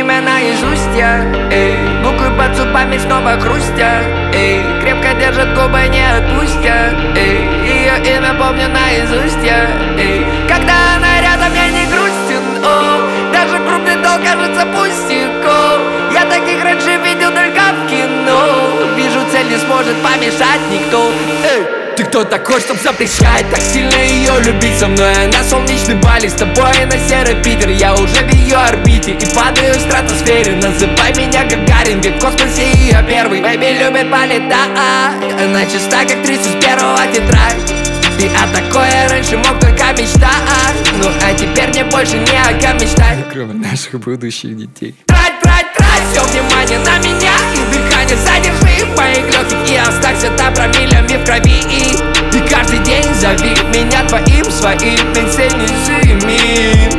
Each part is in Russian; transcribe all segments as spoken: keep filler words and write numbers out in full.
имя наизусть я, эй. Буквы под зубами снова хрустят, эй. Крепко держат губы, не отпустят, эй. Ее имя помню наизусть я, эй. Когда она рядом, я не грустен, о. Даже крупный долг кажется пустяком. Я таких раньше видел только в кино. Вижу, цель не сможет помешать никто, эй. Ты кто такой, чтоб запрещать так сильно ее любить? Со мной она солнечный Бали, с тобой на серый Питер. Я уже в ее орбите и падаю в стратосфере. Называй меня Гагарин, ведь в космосе ее первый. Бэйби любит полетать, она чиста, как тридцать первого тетрадь. И о такой я раньше мог только мечтать. Ну а теперь мне больше не о ком мечтать, кроме наших будущих детей. Трать, трать, трать, все внимание на меня. И дыхание задержи в моих легких. И останься там промилями в крови. И, и каждый день зови меня твоим, своим. Менсенежими,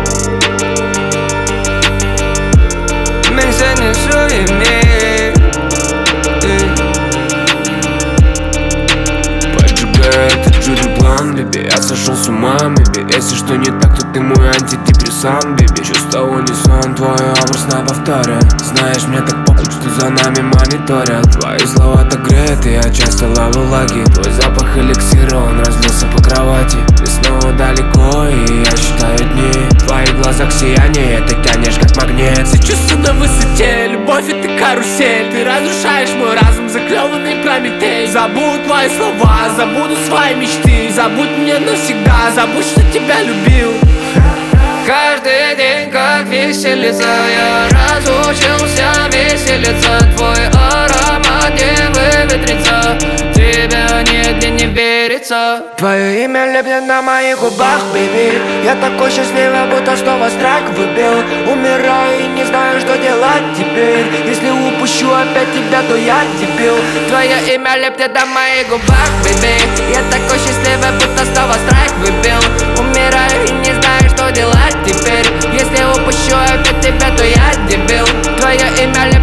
менсенежими. Это чудный план, беби, я сошел с ума, беби. Если что не так, то ты мой антидепрессант, беби. Чувство унисон, твой образ на повторе. Знаешь, мне так похуй, что за нами мониторят. Твои слова так греют, и я часто ловлю лаги. Твой запах эликсира, он разлился по кровати. Ты снова далеко, и я считаю дни. В твоих глазах сияние, ты тянешь как магнит. Все чувства на высоте, любовь это карусель. Ты разрушаешь мой разум, заклеванный Прометей. Забудь твои слова, забуду свои мечты. Забудь меня навсегда, забудь, что тебя любил. Каждый день как веселится, я разучился веселиться. Твой аромат не выветрится, тебя нигде не верится. Твое имя лепнет на моих губах, бэйби. Я такой счастливый, будто снова страйк выбил. Умираю и не знаю, что делать теперь. Если упущу опять тебя, то я дебил. Твое имя лепнет на моих губах, бэйби. Я такой счастливый, будто снова страйк выбил. Умираю и не знаю, что делать теперь. Если упущу опять тебя, то я дебил. Твое имя